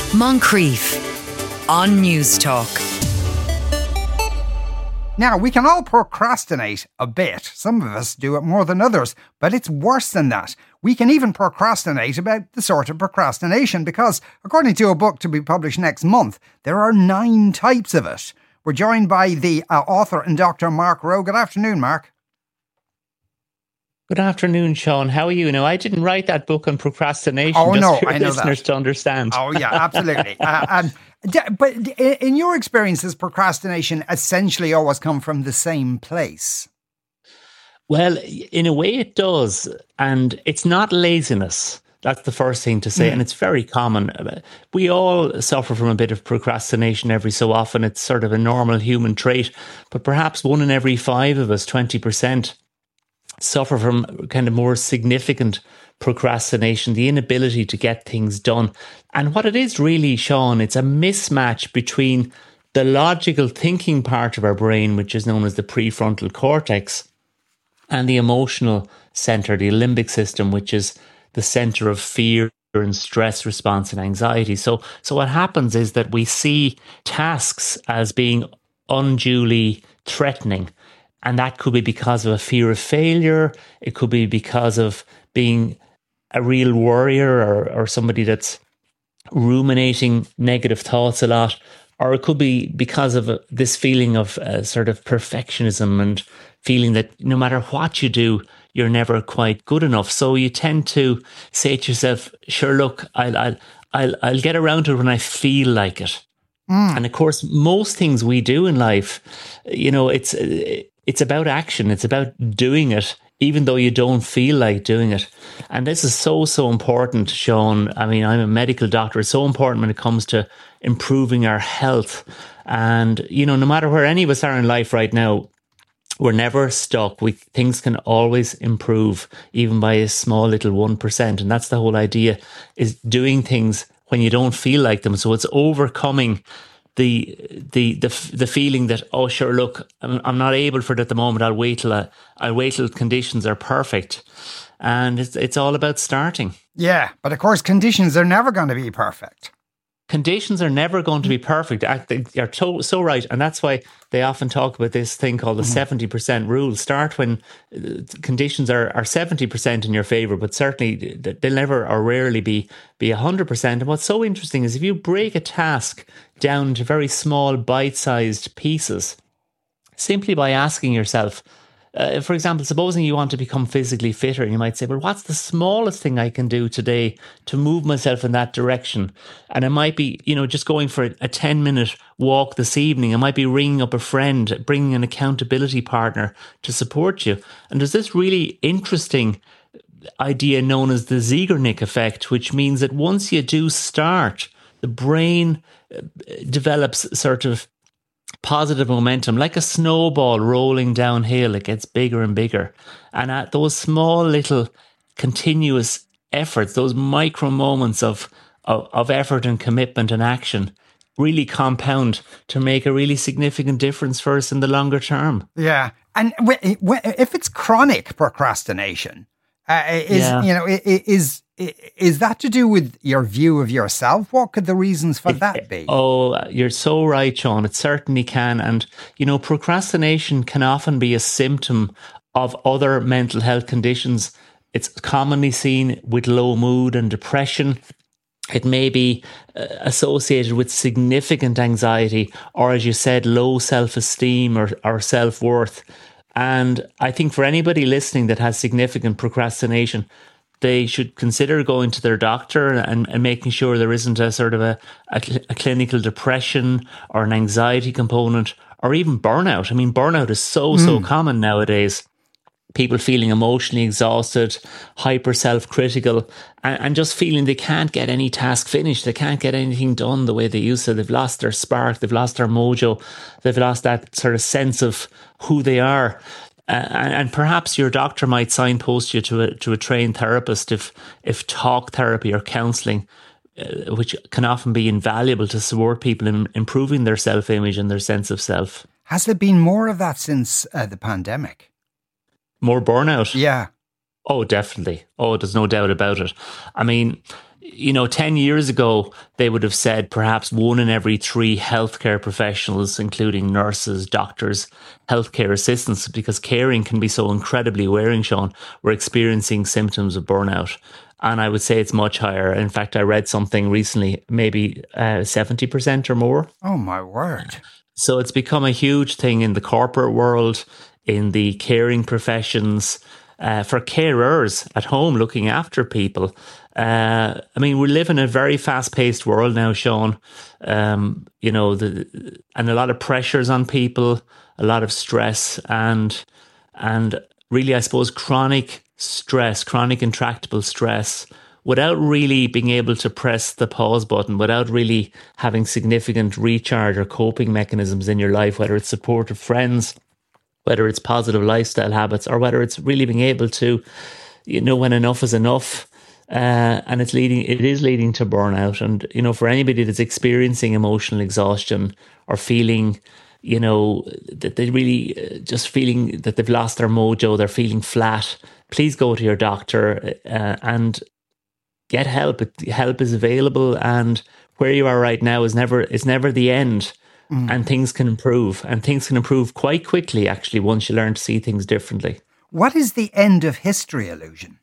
Moncrief on News Talk. Now, we can all procrastinate a bit. Some of us do it more than others, but it's worse than that. We can even procrastinate about the sort of procrastination because, according to a book to be published next month, there are 9 types of it. We're joined by the author and Dr. Mark Rowe. Good afternoon, Mark. Good afternoon, Sean. How are you? No, I didn't write that book on procrastination. Oh, just no, for I know listeners that. to understand. Oh, yeah, absolutely. But in your experience, has procrastination essentially always come from the same place? Well, in a way it does. And it's not laziness. That's the first thing to say. And it's very common. We all suffer from a bit of procrastination every so often. It's sort of a normal human trait. But perhaps 1 in every 5 of us, 20%, suffer from kind of more significant procrastination, the inability to get things done. And what it is really, Sean, it's a mismatch between the logical thinking part of our brain, which is known as the prefrontal cortex, and the emotional center, the limbic system, which is the center of fear and stress response and anxiety. So what happens is that we see tasks as being unduly threatening. And that could be because of a fear of failure. It could be because of being a real worrier or somebody that's ruminating negative thoughts a lot. Or it could be because of this feeling of sort of perfectionism and feeling that no matter what you do, you're never quite good enough. So you tend to say to yourself, sure, look, I'll get around to it when I feel like it. And of course, most things we do in life, you know, it's about action. It's about doing it, even though you don't feel like doing it. And this is so important, Sean. I mean, I'm a medical doctor. It's so important when it comes to improving our health. And, you know, no matter where any of us are in life right now, we're never stuck. Things can always improve, even by a small little 1%. And that's the whole idea, is doing things when you don't feel like them. So it's overcoming the feeling that, oh, sure, look, I'm not able for it at the moment. I'll wait till conditions are perfect. And it's all about starting. Yeah, but of course, conditions are never going to be perfect. Conditions are never going to be perfect. You're so right. And that's why they often talk about this thing called the 70% rule. Start when conditions are 70% in your favour, but certainly they'll never or rarely be 100%. And what's so interesting is if you break a task down to very small bite-sized pieces, simply by asking yourself, for example, supposing you want to become physically fitter, you might say, well, what's the smallest thing I can do today to move myself in that direction? And it might be, you know, just going for a 10-minute walk this evening. It might be ringing up a friend, bringing an accountability partner to support you. And there's this really interesting idea known as the Zeigarnik effect, which means that once you do start, the brain develops sort of positive momentum, like a snowball rolling downhill. It gets bigger and bigger. And at those small little continuous efforts, those micro moments of effort and commitment and action really compound to make a really significant difference for us in the longer term. Yeah. And if it's chronic procrastination, is that to do with your view of yourself? What could the reasons for that be? Oh, you're so right, Sean. It certainly can. And, you know, procrastination can often be a symptom of other mental health conditions. It's commonly seen with low mood and depression. It may be associated with significant anxiety or, as you said, low self-esteem or self-worth. And I think for anybody listening that has significant procrastination, they should consider going to their doctor and making sure there isn't a sort of a clinical depression or an anxiety component or even burnout. I mean, burnout is so common nowadays. People feeling emotionally exhausted, hyper self-critical, and just feeling they can't get any task finished. They can't get anything done the way they used to. They've lost their spark. They've lost their mojo. They've lost that sort of sense of who they are. And perhaps your doctor might signpost you to a trained therapist if talk therapy or counselling, which can often be invaluable to support people in improving their self-image and their sense of self. Has there been more of that since the pandemic? More burnout? Yeah. Oh, definitely. Oh, there's no doubt about it. I mean, 10 years ago, they would have said perhaps 1 in every 3 healthcare professionals, including nurses, doctors, healthcare assistants, because caring can be so incredibly wearing, Sean, were experiencing symptoms of burnout. And I would say it's much higher. In fact, I read something recently, maybe 70% or more. Oh, my word. So it's become a huge thing in the corporate world, in the caring professions, for carers at home looking after people. We live in a very fast-paced world now, Sean. And a lot of pressures on people, a lot of stress, and really, I suppose, chronic stress, chronic intractable stress, without really being able to press the pause button, without really having significant recharge or coping mechanisms in your life, whether it's supportive friends, whether it's positive lifestyle habits, or whether it's really being able to, when enough is enough. And it is leading to burnout. And, for anybody that's experiencing emotional exhaustion or feeling, that they really just feeling that they've lost their mojo, they're feeling flat, please go to your doctor and get help. Help is available, and where you are right now is never the end. And things can improve, and things can improve quite quickly, actually, once you learn to see things differently. What is the end of history illusion?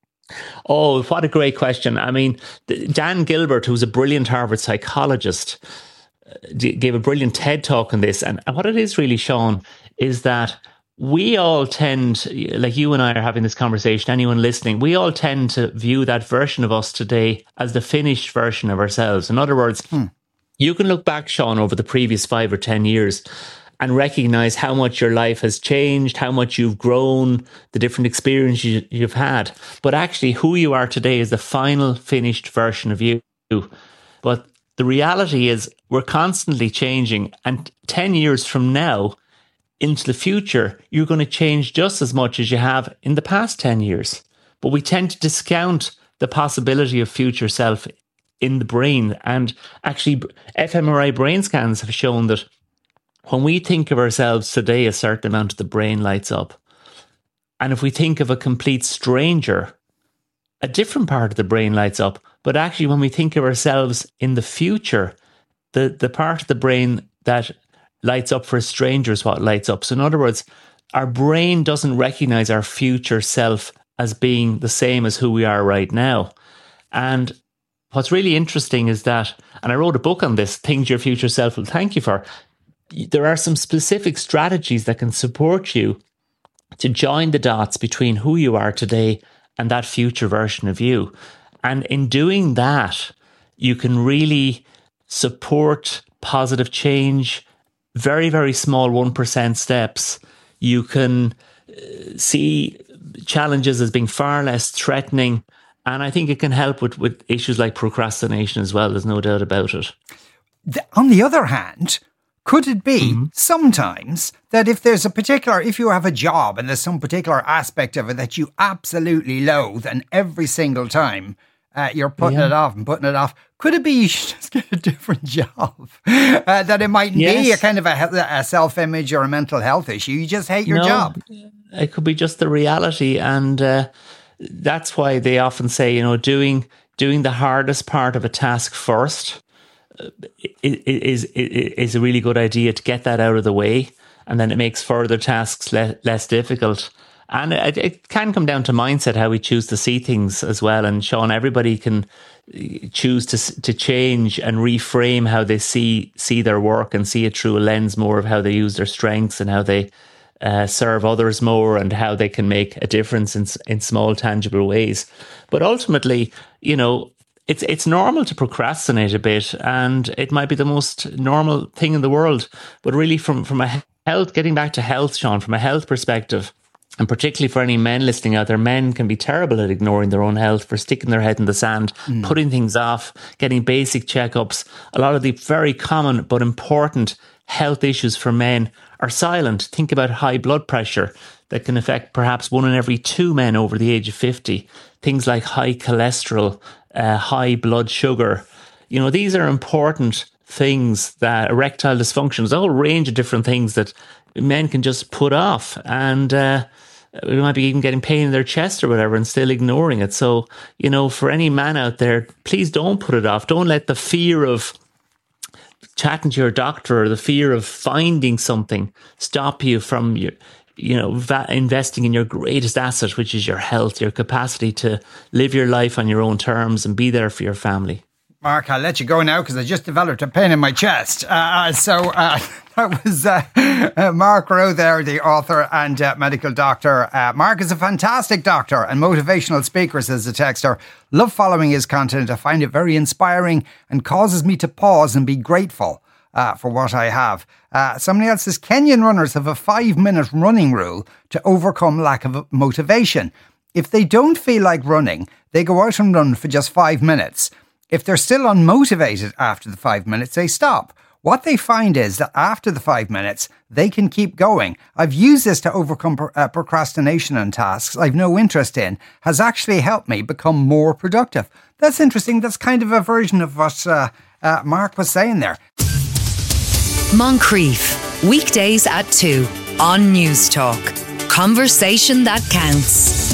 Oh, what a great question. Dan Gilbert, who's a brilliant Harvard psychologist, gave a brilliant TED talk on this. And what it is really, Sean, is that we all tend, like you and I are having this conversation, anyone listening, we all tend to view that version of us today as the finished version of ourselves. In other words, you can look back, Sean, over the previous 5 or 10 years and recognize how much your life has changed, how much you've grown, the different experiences you've had. But actually, who you are today is the final finished version of you. But the reality is we're constantly changing. And 10 years from now into the future, you're going to change just as much as you have in the past 10 years. But we tend to discount the possibility of future self in the brain. And actually, fMRI brain scans have shown that when we think of ourselves today, a certain amount of the brain lights up. And if we think of a complete stranger, a different part of the brain lights up. But actually, when we think of ourselves in the future, the part of the brain that lights up for a stranger is what lights up. So in other words, our brain doesn't recognize our future self as being the same as who we are right now. And what's really interesting is that, and I wrote a book on this, Things Your Future Self Will Thank You For, there are some specific strategies that can support you to join the dots between who you are today and that future version of you. And in doing that, you can really support positive change, very, very small 1% steps. You can see challenges as being far less threatening. And I think it can help with issues like procrastination as well. There's no doubt about it. On the other hand, could it be sometimes that if you have a job and there's some particular aspect of it that you absolutely loathe, and every single time you're putting it off and putting it off, could it be you should just get a different job? That it mightn't be a kind of a self-image or a mental health issue. You just hate your job. It could be just the reality. And that's why they often say, doing the hardest part of a task first is a really good idea to get that out of the way, and then it makes further tasks less difficult. And it can come down to mindset, how we choose to see things as well. And Sean, everybody can choose to change and reframe how they see their work and see it through a lens more of how they use their strengths and how they serve others more, and how they can make a difference in small, tangible ways. But ultimately, it's normal to procrastinate a bit, and it might be the most normal thing in the world. But really, from a health, getting back to health, Sean, from a health perspective, and particularly for any men listening out there, men can be terrible at ignoring their own health, for sticking their head in the sand, putting things off, getting basic checkups. A lot of the very common but important health issues for men are silent. Think about high blood pressure that can affect perhaps 1 in every 2 men over the age of 50. Things like high cholesterol, high blood sugar. These are important things, that erectile dysfunction. There's a whole range of different things that men can just put off. And They might be even getting pain in their chest or whatever and still ignoring it. So, for any man out there, please don't put it off. Don't let the fear of chatting to your doctor or the fear of finding something stop you from investing in your greatest asset, which is your health, your capacity to live your life on your own terms and be there for your family. Mark, I'll let you go now because I just developed a pain in my chest. That was Mark Rowe there, the author and medical doctor. Mark is a fantastic doctor and motivational speaker, says the texter. Love following his content. I find it very inspiring and causes me to pause and be grateful for what I have. Somebody else says, Kenyan runners have a 5-minute running rule to overcome lack of motivation. If they don't feel like running, they go out and run for just 5 minutes. If they're still unmotivated after the 5 minutes, they stop. What they find is that after the 5 minutes, they can keep going. I've used this to overcome procrastination on tasks I've no interest in, has actually helped me become more productive. That's interesting. That's kind of a version of what Mark was saying there. Moncrief, weekdays at 2 on News Talk. Conversation that counts.